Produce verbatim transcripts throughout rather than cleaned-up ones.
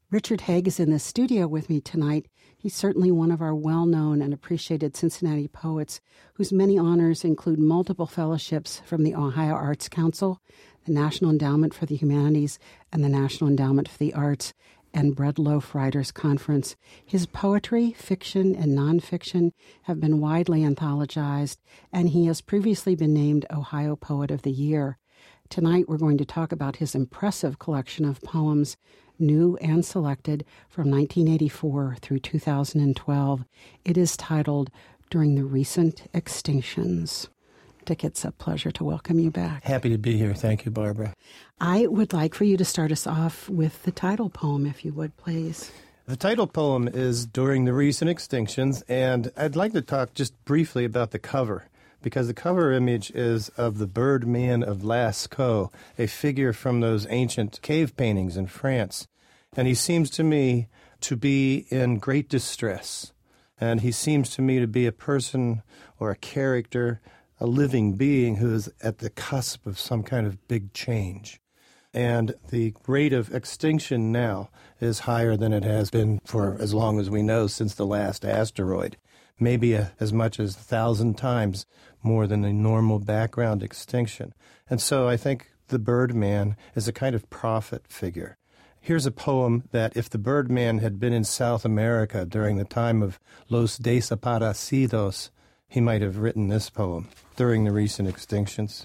Richard Haig is in the studio with me tonight. He's certainly one of our well-known and appreciated Cincinnati poets, whose many honors include multiple fellowships from the Ohio Arts Council, the National Endowment for the Humanities, and the National Endowment for the Arts, and Bread Loaf Writers Conference. His poetry, fiction, and nonfiction have been widely anthologized, and he has previously been named Ohio Poet of the Year. Tonight we're going to talk about his impressive collection of poems, new and selected, from nineteen eighty-four through two thousand twelve. It is titled During the Recent Extinctions. Dick, it's a pleasure to welcome you back. Happy to be here. Thank you, Barbara. I would like for you to start us off with the title poem, if you would, please. The title poem is During the Recent Extinctions, and I'd like to talk just briefly about the cover, because the cover image is of the Birdman of Lascaux, a figure from those ancient cave paintings in France. And he seems to me to be in great distress. And he seems to me to be a person or a character, a living being who is at the cusp of some kind of big change. And the rate of extinction now is higher than it has been for as long as we know, since the last asteroid. Maybe a, as much as a thousand times more than a normal background extinction. And so I think the Birdman is a kind of prophet figure. Here's a poem that if the Birdman had been in South America during the time of Los Desaparecidos, he might have written this poem, During the Recent Extinctions.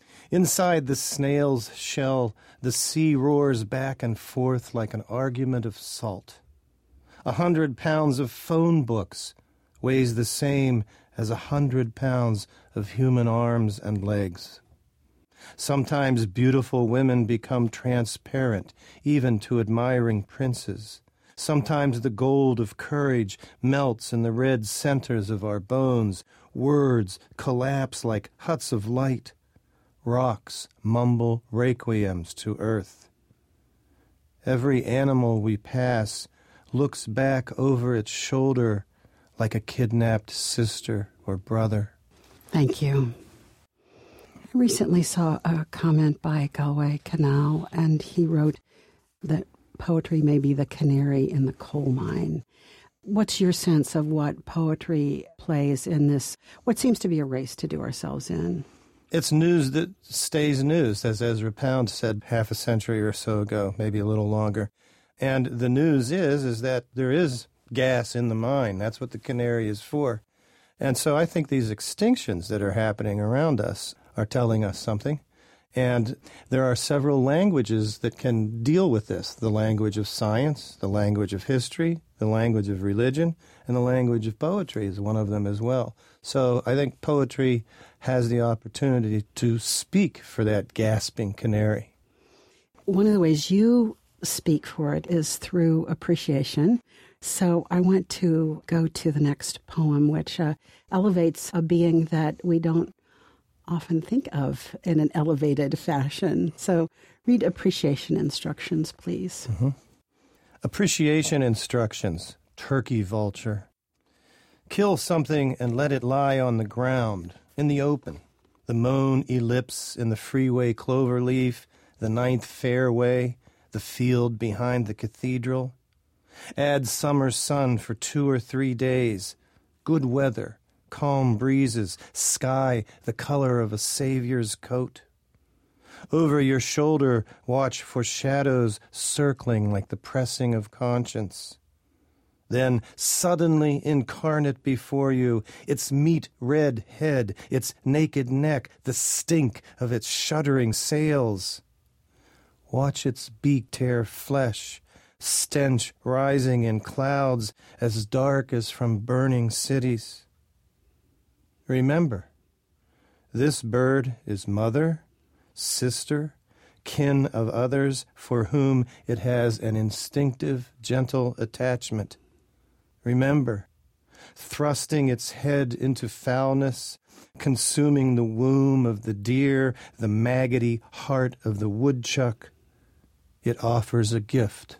Inside the snail's shell, the sea roars back and forth like an argument of salt. A hundred pounds of phone books weighs the same as a hundred pounds of human arms and legs. Sometimes beautiful women become transparent, even to admiring princes. Sometimes the gold of courage melts in the red centers of our bones. Words collapse like huts of light. Rocks mumble requiems to earth. Every animal we pass looks back over its shoulder like a kidnapped sister or brother. Thank you. I recently saw a comment by Galway Canal, and he wrote that poetry may be the canary in the coal mine. What's your sense of what poetry plays in this, what seems to be a race to do ourselves in? It's news that stays news, as Ezra Pound said half a century or so ago, maybe a little longer. And the news is, is that there is gas in the mine. That's what the canary is for. And so I think these extinctions that are happening around us are telling us something. And there are several languages that can deal with this. The language of science, the language of history, the language of religion, and the language of poetry is one of them as well. So I think poetry has the opportunity to speak for that gasping canary. One of the ways you speak for it is through appreciation. So I want to go to the next poem, which uh, elevates a being that we don't often think of in an elevated fashion. So read appreciation instructions, please. Mm-hmm. Appreciation instructions, turkey vulture. Kill something and let it lie on the ground, in the open. The mown ellipse in the freeway cloverleaf, the ninth fairway, the field behind the cathedral. Add summer sun for two or three days, good weather, calm breezes, sky the color of a savior's coat. Over your shoulder, watch for shadows circling like the pressing of conscience. Then, suddenly incarnate before you, its meat red head, its naked neck, the stink of its shuddering sails. Watch its beak tear flesh, stench rising in clouds as dark as from burning cities. Remember, this bird is mother, sister, kin of others for whom it has an instinctive, gentle attachment. Remember, thrusting its head into foulness, consuming the womb of the deer, the maggoty heart of the woodchuck, it offers a gift,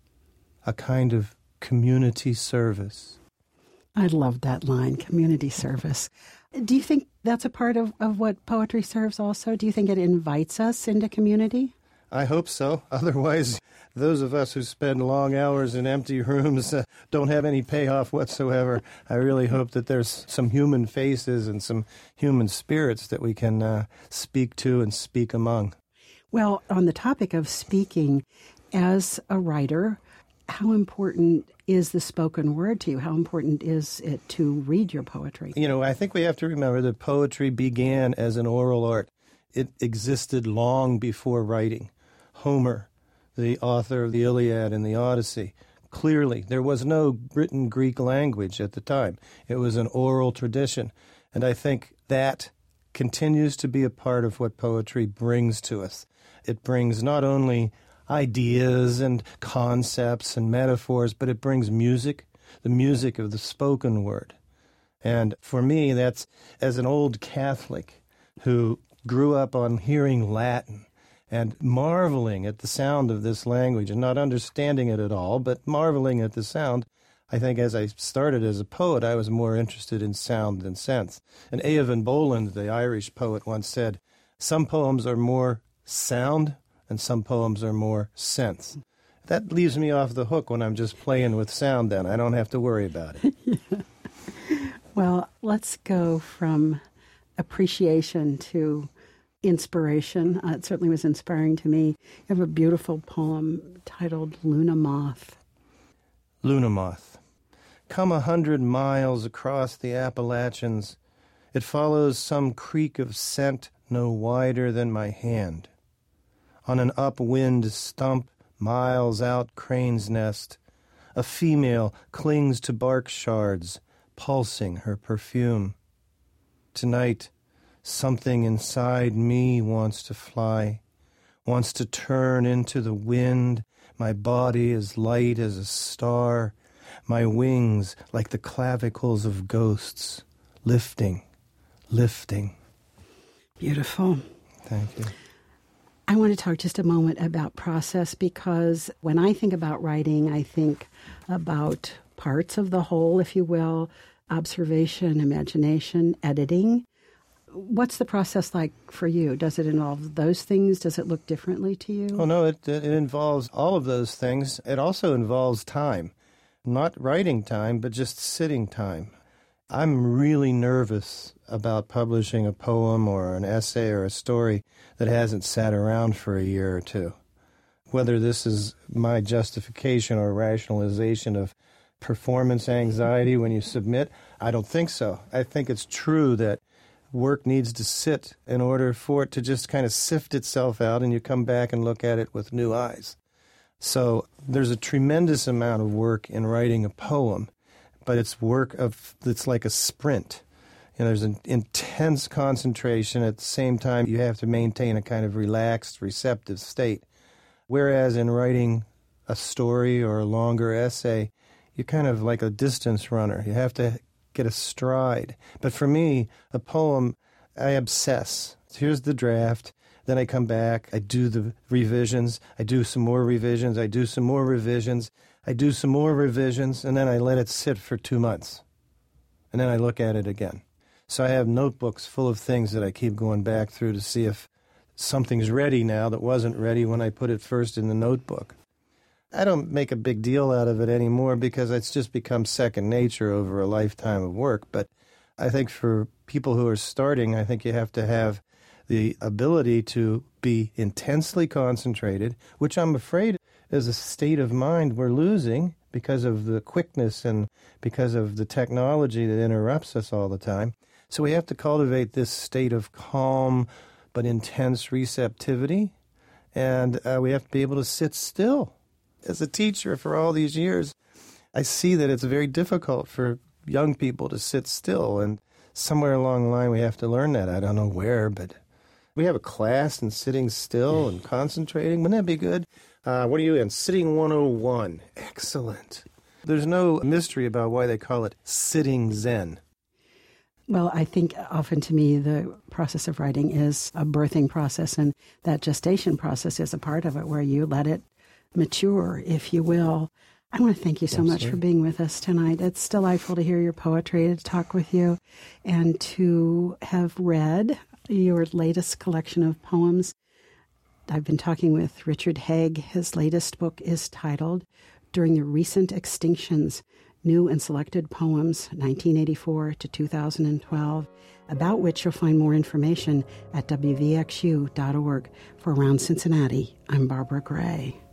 a kind of community service. I love that line, community service. Do you think that's a part of, of what poetry serves also? Do you think it invites us into community? I hope so. Otherwise, those of us who spend long hours in empty rooms uh, don't have any payoff whatsoever. I really hope that there's some human faces and some human spirits that we can uh, speak to and speak among. Well, on the topic of speaking, as a writer, how important is the spoken word to you? How important is it to read your poetry? You know, I think we have to remember that poetry began as an oral art. It existed long before writing. Homer, the author of the Iliad and the Odyssey, clearly there was no written Greek language at the time. It was an oral tradition. And I think that continues to be a part of what poetry brings to us. It brings not only ideas and concepts and metaphors, but it brings music, the music of the spoken word. And for me, that's, as an old Catholic who grew up on hearing Latin and marveling at the sound of this language and not understanding it at all, but marveling at the sound, I think as I started as a poet, I was more interested in sound than sense. And Eötvös Bolland, the Irish poet, once said, some poems are more sound and some poems are more sense. That leaves me off the hook when I'm just playing with sound then. I don't have to worry about it. Yeah. Well, let's go from appreciation to inspiration. Uh, it certainly was inspiring to me. You have a beautiful poem titled Luna Moth. Luna Moth. Come a hundred miles across the Appalachians. It follows some creek of scent no wider than my hand. On an upwind stump, miles out Crane's Nest, a female clings to bark shards, pulsing her perfume. Tonight, something inside me wants to fly, wants to turn into the wind. My body is light as a star, my wings like the clavicles of ghosts, lifting, lifting. Beautiful. Thank you. I want to talk just a moment about process, because when I think about writing, I think about parts of the whole, if you will, observation, imagination, editing. What's the process like for you? Does it involve those things? Does it look differently to you? Oh, no, it, it involves all of those things. It also involves time, not writing time, but just sitting time. I'm really nervous about publishing a poem or an essay or a story that hasn't sat around for a year or two. Whether this is my justification or rationalization of performance anxiety when you submit, I don't think so. I think it's true that work needs to sit in order for it to just kind of sift itself out and you come back and look at it with new eyes. So there's a tremendous amount of work in writing a poem, but it's work of that's like a sprint. You know, there's an intense concentration. At the same time, you have to maintain a kind of relaxed, receptive state. Whereas in writing a story or a longer essay, you're kind of like a distance runner. You have to get a stride. But for me, a poem, I obsess. Here's the draft. Then I come back. I do the revisions. I do some more revisions. I do some more revisions. I do some more revisions. And then I let it sit for two months. And then I look at it again. So I have notebooks full of things that I keep going back through to see if something's ready now that wasn't ready when I put it first in the notebook. I don't make a big deal out of it anymore because it's just become second nature over a lifetime of work. But I think for people who are starting, I think you have to have the ability to be intensely concentrated, which I'm afraid is a state of mind we're losing because of the quickness and because of the technology that interrupts us all the time. So we have to cultivate this state of calm but intense receptivity, and uh, we have to be able to sit still. As a teacher for all these years, I see that it's very difficult for young people to sit still, and somewhere along the line we have to learn that. I don't know where, but we have a class in sitting still and concentrating. Wouldn't that be good? Uh, what are you in? Sitting one oh one. Excellent. There's no mystery about why they call it sitting Zen. Well, I think often to me the process of writing is a birthing process, and that gestation process is a part of it where you let it mature, if you will. I want to thank you so Absolutely. much for being with us tonight. It's delightful to hear your poetry, to talk with you, and to have read your latest collection of poems. I've been talking with Richard Haig. His latest book is titled During the Recent Extinctions, New and Selected Poems, nineteen eighty-four to two thousand twelve, about which you'll find more information at W V X U dot org. For Around Cincinnati, I'm Barbara Gray.